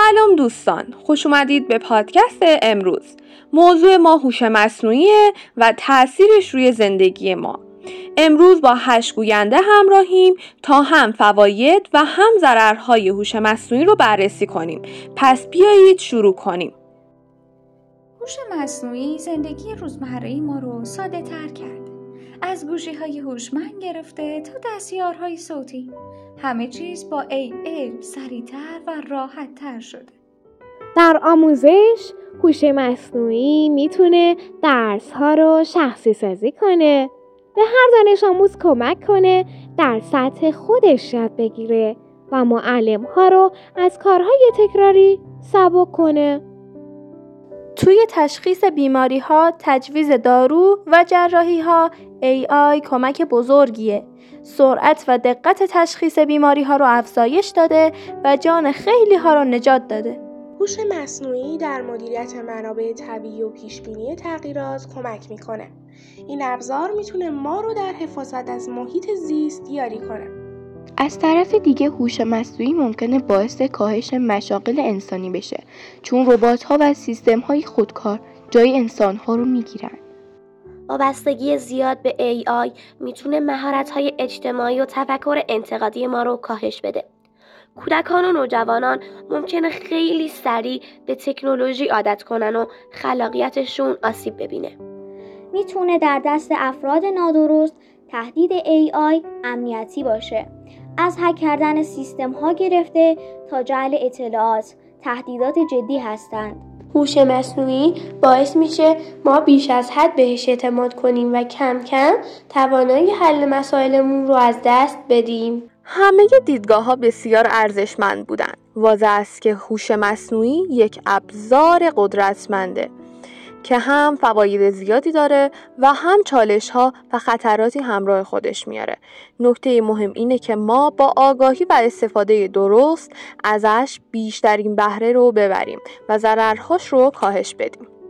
سلام دوستان، خوش اومدید به پادکست امروز. موضوع ما هوش مصنوعی و تأثیرش روی زندگی ما. امروز با 8 گوینده همراهیم تا هم فواید و هم ضررهای هوش مصنوعی رو بررسی کنیم. پس بیایید شروع کنیم. هوش مصنوعی زندگی روزمره ما رو ساده تر کرده. از گوشی‌های هوشمند گرفته تا دستیارهای صوتی، همه چیز با علم سریع‌تر و راحت‌تر شده. در آموزش هوش مصنوعی میتونه درس‌ها رو شخصی سازی کنه، به هر دانش آموز کمک کنه در سطح خودش یاد بگیره و معلم‌ها رو از کارهای تکراری سبک کنه. توی تشخیص بیماری‌ها، تجویز دارو و جراحی‌ها AI کمک بزرگیه. سرعت و دقت تشخیص بیماری‌ها رو افزایش داده و جان خیلی‌ها رو نجات داده. هوش مصنوعی در مدیریت منابع طبیعی و پیشبینی تغییرات کمک میکنه. این ابزار میتونه ما رو در حفاظت از محیط زیست یاری کنه. از طرف دیگه هوش مصنوعی ممکنه باعث کاهش مشاغل انسانی بشه، چون ربات‌ها و سیستم‌های خودکار جای انسان‌ها رو میگیرن. وابستگی زیاد به AI میتونه مهارت‌های اجتماعی و تفکر انتقادی ما رو کاهش بده. کودکان و نوجوانان ممکنه خیلی سریع به تکنولوژی عادت کنن و خلاقیتشون آسیب ببینه. میتونه در دست افراد نادرست تهدید AI امنیتی باشه. از هک کردن سیستم ها گرفته تا جعل اطلاعات، تهدیدات جدی هستند. هوش مصنوعی باعث میشه ما بیش از حد بهش اعتماد کنیم و کم کم توانایی حل مسائلمون رو از دست بدیم. همه دیدگاه‌ها بسیار ارزشمند بودند. واضح است که هوش مصنوعی یک ابزار قدرتمنده که هم فواید زیادی داره و هم چالش‌ها و خطراتی همراه خودش میاره. نکته مهم اینه که ما با آگاهی و استفاده درست ازش بیشترین بهره رو ببریم و ضررهاش رو کاهش بدیم.